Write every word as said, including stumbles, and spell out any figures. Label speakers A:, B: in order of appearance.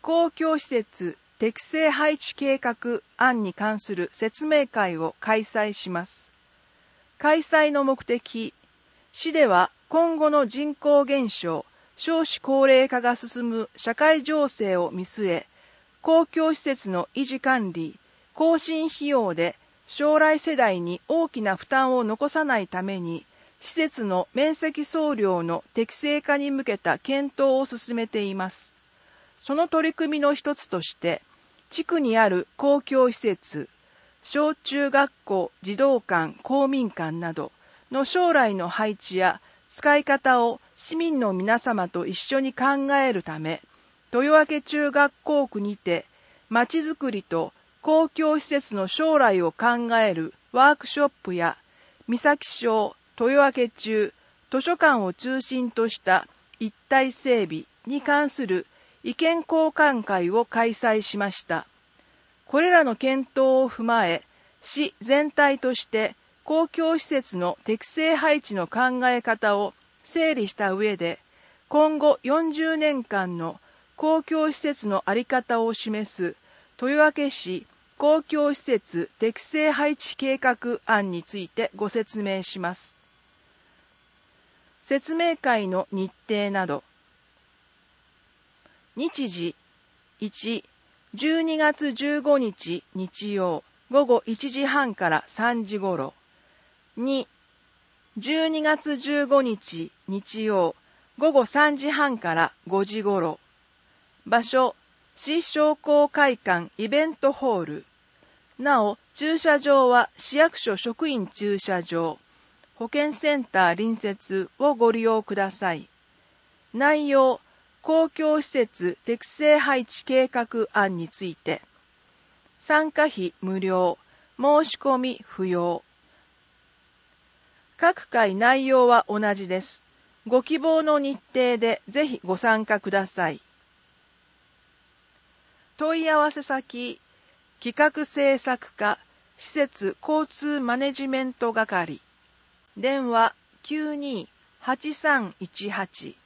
A: 公共施設適正配置計画案に関する説明会を開催します。開催の目的、市では今後の人口減少、少子高齢化が進む社会情勢を見据え、公共施設の維持管理、更新費用で将来世代に大きな負担を残さないために、施設の面積総量の適正化に向けた検討を進めています。その取り組みの一つとして、地区にある公共施設、小中学校、児童館、公民館などの将来の配置や使い方を市民の皆様と一緒に考えるため、豊明中学校区にて、まちづくりと公共施設の将来を考えるワークショップや、三崎町、豊明中、図書館を中心とした一体整備に関する意見交換会を開催しました。これらの検討を踏まえ、市全体として公共施設の適正配置の考え方を整理した上で、今後よんじゅうねんかんの公共施設の在り方を示す豊明市公共施設適正配置計画案についてご説明します。説明会の日程など。日時いち、じゅうにがつじゅうごにち日曜午後いちじはんからさんじ頃。に、じゅうにがつじゅうごにち日曜午後さんじはんからごじ頃。場所、市商工会館イベントホール。なお、駐車場は市役所職員駐車場、保健センター隣接をご利用ください。内容、公共施設適正配置計画案について。参加費無料、申し込み不要。各回内容は同じです。ご希望の日程でぜひご参加ください。問い合わせ先、企画制作課、施設交通マネジメント係。電話 きゅうにーはちさんいちはち